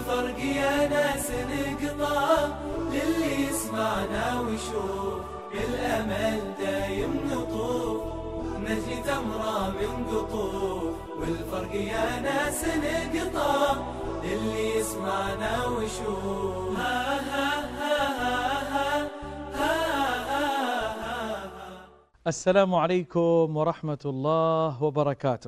والفرق يا ناس نقطع للي يسمعنا ويشوف بالأمل دايم نطوف نجي تمرة من قطوف. والفرق يا ناس نقطع للي يسمعنا ويشوف. ها ها ها ها ها ها ها. السلام عليكم ورحمة الله وبركاته.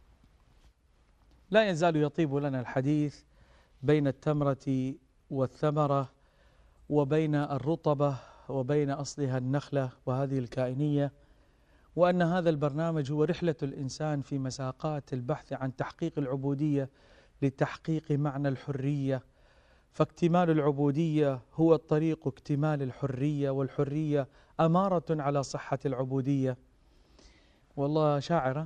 لا يزال يطيب لنا الحديث بين التمرة والثمرة وبين الرطبة وبين أصلها النخلة وهذه الكائنية، وأن هذا البرنامج هو رحلة الإنسان في مساقات البحث عن تحقيق العبودية لتحقيق معنى الحرية، فاكتمال العبودية هو الطريق اكتمال الحرية، والحرية أمارة على صحة العبودية. والله شاعرة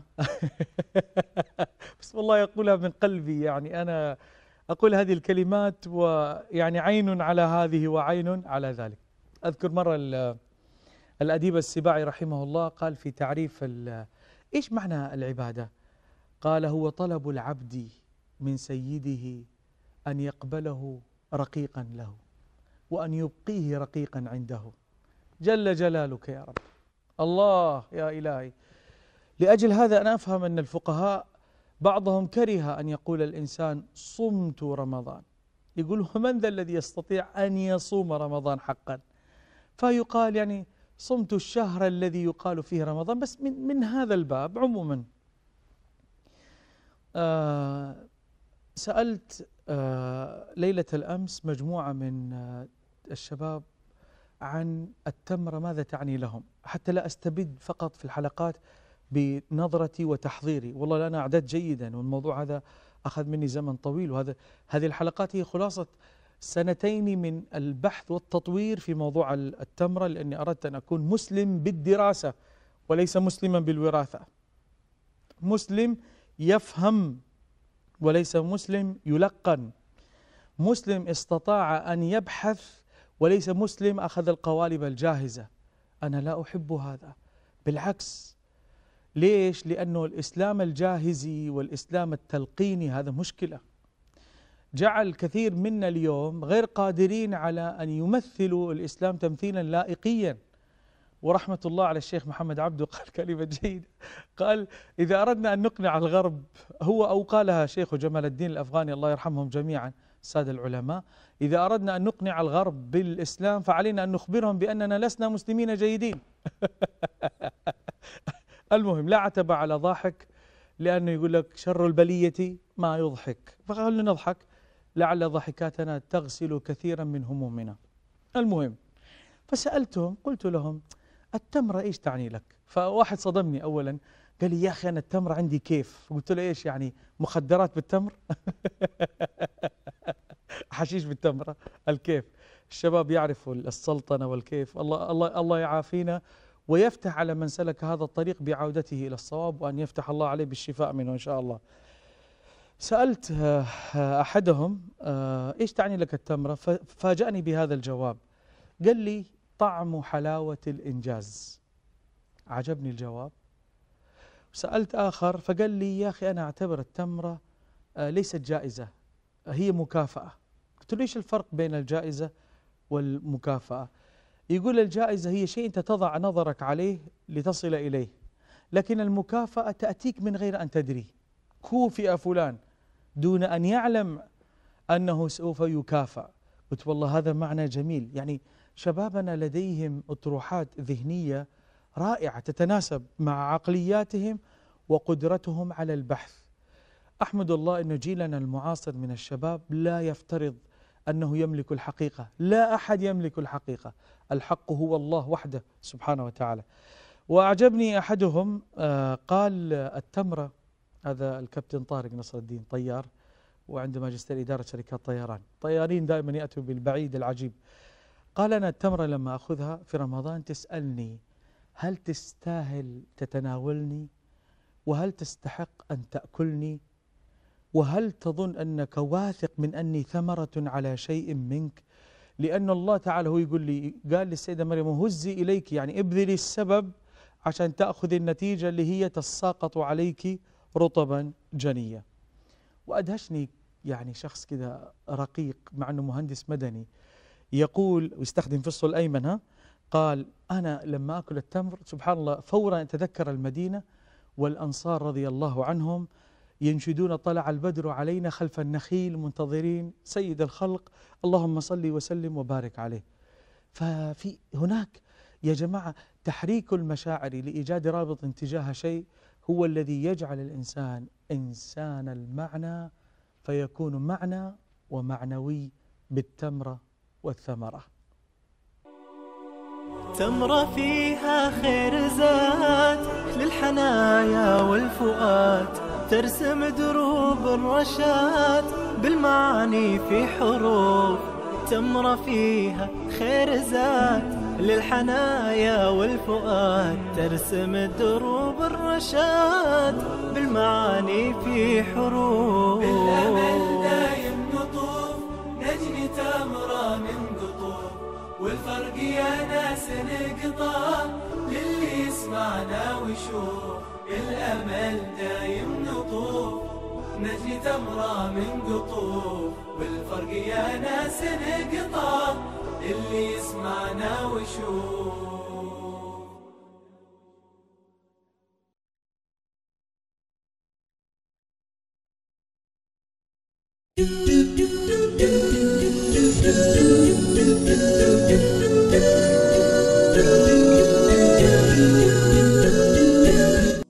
بس والله أقولها من قلبي، يعني أنا أقول هذه الكلمات ويعني عين على هذه وعين على ذلك. أذكر مرة الأديب السباعي رحمه الله قال في تعريف إيش معنى العبادة؟ قال: هو طلب العبد من سيده أن يقبله رقيقا له وأن يبقيه رقيقا عنده، جل جلالك يا رب. الله يا إلهي. لأجل هذا أنا أفهم أن الفقهاء بعضهم كره أن يقول الإنسان صمت رمضان، يقول من ذا الذي يستطيع أن يصوم رمضان حقا؟ فيقال يعني صمت الشهر الذي يقال فيه رمضان، بس من هذا الباب. عموما سألت ليلة الأمس مجموعة من الشباب عن التمرة ماذا تعني لهم، حتى لا أستبد فقط في الحلقات بنظرتي وتحضيري. والله أنا أعددت جيدا، والموضوع هذا أخذ مني زمن طويل، هذه الحلقات هي خلاصة سنتين من البحث والتطوير في موضوع التمرة، لأني أردت أن أكون مسلم بالدراسة وليس مسلما بالوراثة، مسلم يفهم وليس مسلم يلقن، مسلم استطاع أن يبحث وليس مسلم أخذ القوالب الجاهزة. أنا لا أحب هذا، بالعكس. ليش؟ لأنه الإسلام الجاهزي والإسلام التلقيني هذا مشكلة، جعل كثير منا اليوم غير قادرين على أن يمثلوا الإسلام تمثيلا لائقيا. ورحمة الله على الشيخ محمد عبده قال كلمة جيدة، قال: إذا أردنا أن نقنع الغرب، هو أو قالها شيخ جمال الدين الأفغاني الله يرحمهم جميعا السادة العلماء، إذا أردنا أن نقنع الغرب بالإسلام فعلينا أن نخبرهم بأننا لسنا مسلمين جيدين المهم لا عتب على ضاحك، لأنه يقول لك شر البلية ما يضحك، فخلنا نضحك لعل ضحكاتنا تغسل كثيرا من همومنا. المهم، فسألتهم قلت لهم: التمرة إيش تعني لك؟ فواحد صدمني أولا، قال لي: يا أخي أنا التمرة عندي كيف. قلت له: إيش يعني، مخدرات بالتمر؟ حشيش بالتمرة؟ الكيف. الشباب يعرفوا السلطنة والكيف. الله يعافينا ويفتح على من سلك هذا الطريق بعودته إلى الصواب، وأن يفتح الله عليه بالشفاء منه إن شاء الله. سألت أحدهم: إيش تعني لك التمرة؟ ففاجأني بهذا الجواب، قال لي: طعم حلاوة الإنجاز. عجبني الجواب. سألت آخر فقال لي: يا أخي أنا أعتبر التمرة ليست جائزة، هي مكافأة. قلت له: إيش الفرق بين الجائزة والمكافأة؟ يقول: الجائزة هي شيء أنت تضع نظرك عليه لتصل إليه، لكن المكافأة تأتيك من غير أن تدري. كوفئ فلان دون أن يعلم أنه سوف يكافأ. قلت: والله هذا معنى جميل. يعني شبابنا لديهم أطروحات ذهنية رائعة تتناسب مع عقلياتهم وقدرتهم على البحث. أحمد الله أن جيلنا المعاصر من الشباب لا يفترض أنه يملك الحقيقة، لا أحد يملك الحقيقة، الحق هو الله وحده سبحانه وتعالى. وأعجبني أحدهم قال: التمرة، هذا الكابتن طارق نصر الدين طيار وعنده ماجستير إدارة شركات طيران، طيارين دائما يأتوا بالبعيد العجيب. قال: أنا التمرة لما أخذها في رمضان تسألني هل تستاهل تتناولني، وهل تستحق أن تأكلني، وهل تظن أنك واثق من أني ثمرة على شيء منك؟ لأن الله تعالى هو يقول لي، قال للسيدة مريم: هزي إليك، يعني ابذلي السبب عشان تأخذ النتيجة اللي هي تساقط عليك رطبا جنيا. وأدهشني يعني شخص كذا رقيق مع أنه مهندس مدني، يقول ويستخدم فصه الأيمن، قال: أنا لما أكل التمر سبحان الله فورا أتذكر المدينة والأنصار رضي الله عنهم ينشدون: طلع البدر علينا خلف النخيل منتظرين سيد الخلق اللهم صل وسلم وبارك عليه. ففي هناك يا جماعة تحريك المشاعر لإيجاد رابط تجاه شيء هو الذي يجعل الإنسان إنسان المعنى، فيكون معنى ومعنوي بالتمرة والثمرة. تمرة فيها خير زاد للحنايا والفؤاد، ترسم دروب الرشاد بالمعاني في حروف. تمرة فيها خير زاد للحنايا والفؤاد، ترسم دروب الرشاد بالمعاني في حروف. بالأمل دايم نطوف نجني تمرة من قطوف، والفرق يا ناس نقطع للي يسمعنا ويشوف. الأمل دايم نطوف نجني تمرة من قطوف، والفرق يا ناس نقطع للي يسمعنا ويشوف.